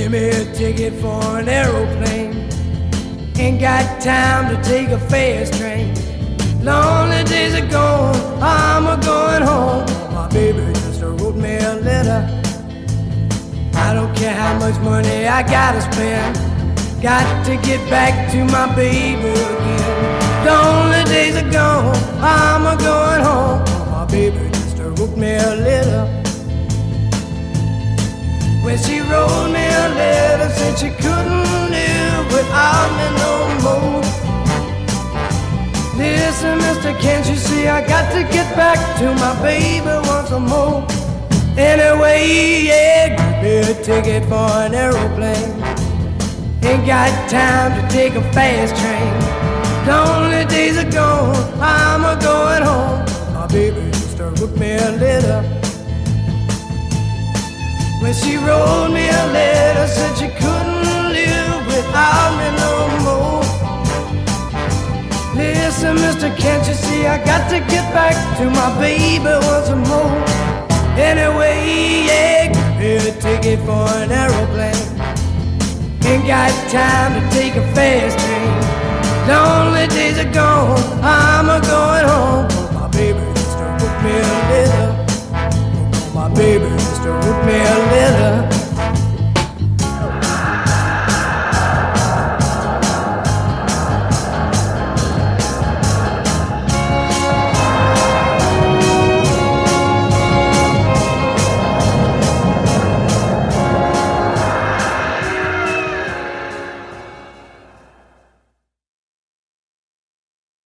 Give me a ticket for an aeroplane. Ain't got time to take a fast train. Lonely days are gone, I'm a-going home. My baby just wrote me a letter. I don't care how much money I gotta spend. Got to get back to my baby again. Lonely days are gone, I'm a-going home. My baby just wrote me a letter. When she wrote me a letter, said she couldn't live without me no more. Listen, mister, can't you see I got to get back to my baby once more? Anyway, yeah, give me a ticket for an aeroplane. Ain't got time to take a fast train. Lonely days are gone, I'm a-going home. My baby just wrote me a letter. When she wrote me a letter, said she couldn't live without me no more. Listen, mister, can't you see I got to get back to my baby once more? Anyway, yeah, give me a ticket for an aeroplane. Ain't got time to take a fast train. Lonely days are gone, I'm a-going home.